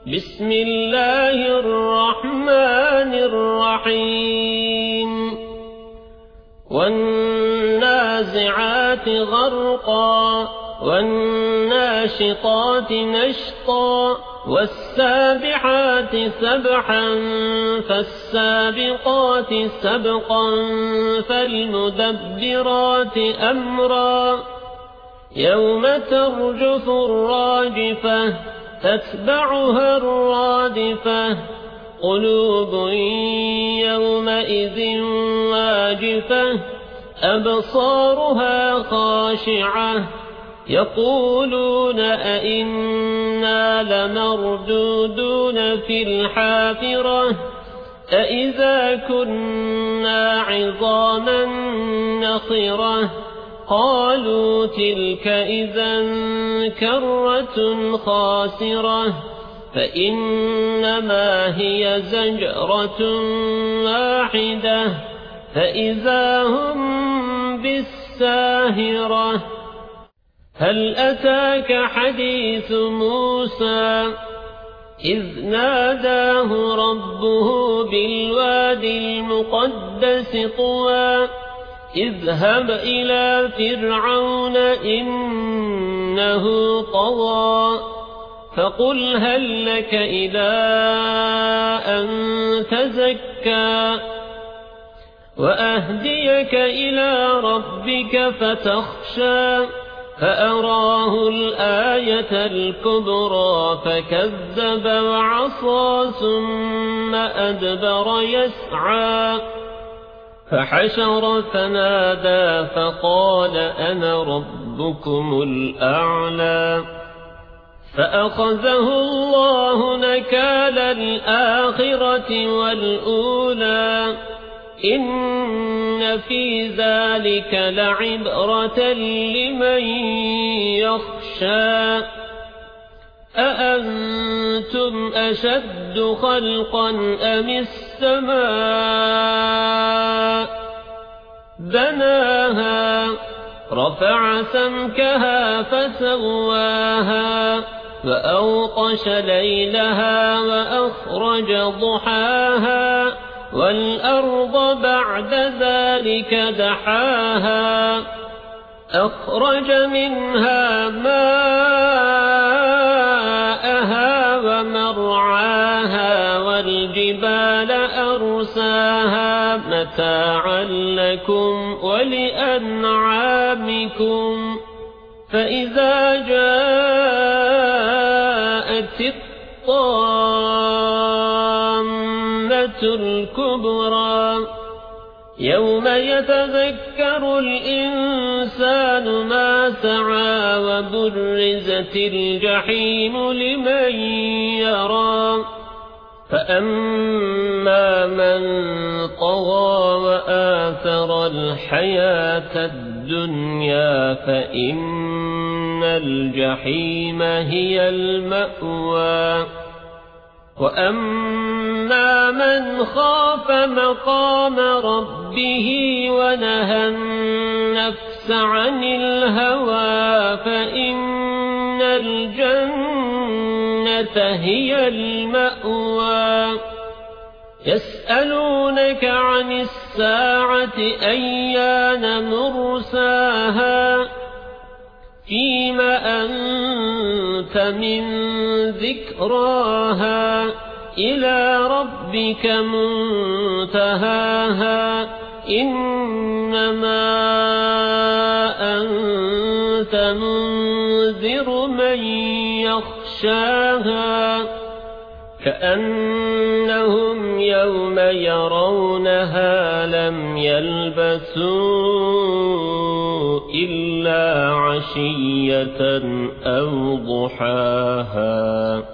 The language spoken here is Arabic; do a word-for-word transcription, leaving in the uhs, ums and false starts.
بسم الله الرحمن الرحيم والنازعات غرقا والناشطات نشطا والسابحات سبحا فالسابقات سبقا فالمدبرات أمرا يوم ترجف الراجفة تتبعها الرادفة قلوب يومئذ واجفة أبصارها خاشعة يقولون أئنا لمردودون في الحافرة أئذا كنا عظاما نخرة قالوا تلك إذا كرة خاسرة فإنما هي زجرة واحدة فإذا هم بالساهرة هل أتاك حديث موسى إذ ناداه ربه بالوادي المقدس طوى اذهب إلى فرعون إنه طغى فقل هل لك إلى أن تزكى وأهديك إلى ربك فتخشى فأراه الآية الكبرى فكذب وعصى ثم أدبر يسعى فحشر فنادى فقال أنا ربكم الأعلى فأخذه الله نكال الآخرة والأولى إن في ذلك لعبرة لمن يخشى أأنتم أشد خلقا أم السماء بناها رفع سمكها فسواها وأوقش ليلها وأخرج ضحاها والأرض بعد ذلك دحاها أخرج منها ماءها ومرعاها والجبال أرساها متاعا لكم ولأنعامكم فإذا جاءت الطامة الكبرى يوم يتذكر الإنسان ما سعى وبرزت الجحيم لمن يرى فأما من طغى وآثر الحياة الدنيا فإن الجحيم هي المأوى وأما من خاف مقام ربه ونهى النفس عن الهوى فإن الجنة هي المأوى يسألونك عن الساعة أيان مرساها فيم أنت من ذكراها إلى ربك منتهاها إنما أنت منذر من يخشاها كأنهم يوم يرونها لم يلبثوا إلا عشية أو ضحاها.